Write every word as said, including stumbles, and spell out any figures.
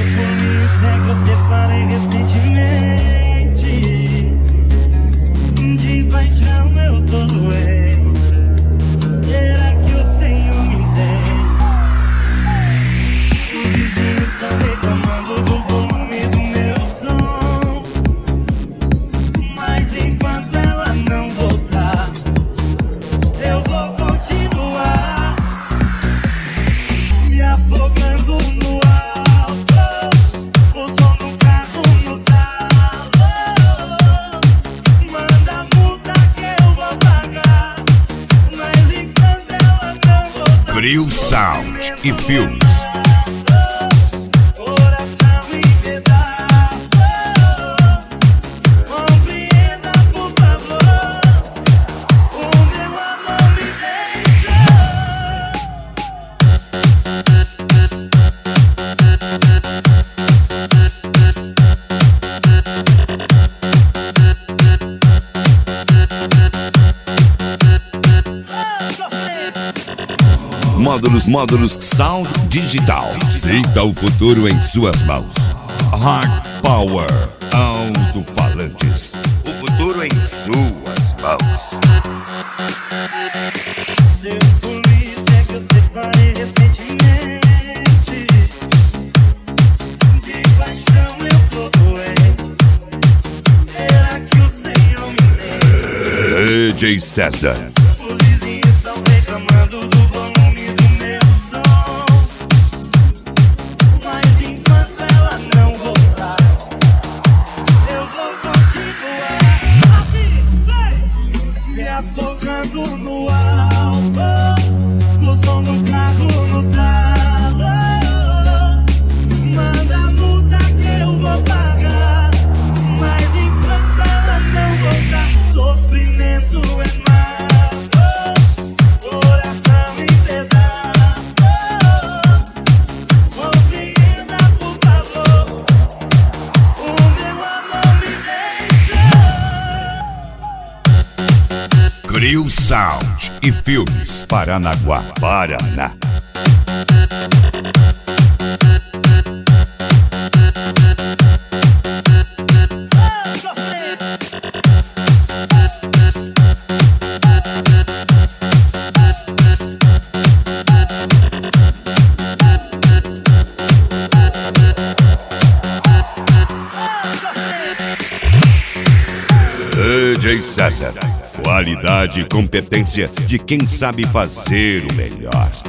polícia é que eu separei recentemente. De paixão eu tô doente. Será que o Senhor me tem? Os vizinhos estão reclamando do volume do meu som, mas enquanto ela não voltar, eu vou continuar me afogando no álcool, o som do carro no talo. Manda multa que eu vou pagar, mas enquanto ela não voltar, Crew Sound e Filmes. coração em pedaços. Compreenda, por favor, o meu amor me deixa. Módulos, módulos Sound Digital. Sinta o futuro em suas mãos. Hard Power Alto-Falantes. O futuro em suas mãos. Seu polícia que eu separei recentemente. De paixão eu tô doente. Será que o Senhor me tem? D J César. Os vizinhos estão reclamando do volume do meu som, mas enquanto ela não voltar, eu vou continuar me afogando no álcool, o som do carro no talo. Manda multa que eu vou pagar, mas enquanto ela não voltar, sofrimento é coração em pedaços. Compreenda, por favor, o meu amor me deixa. Crew Sound e Filmes. Paranaguá, Paraná. D J César. Qualidade e competência de quem sabe fazer o melhor.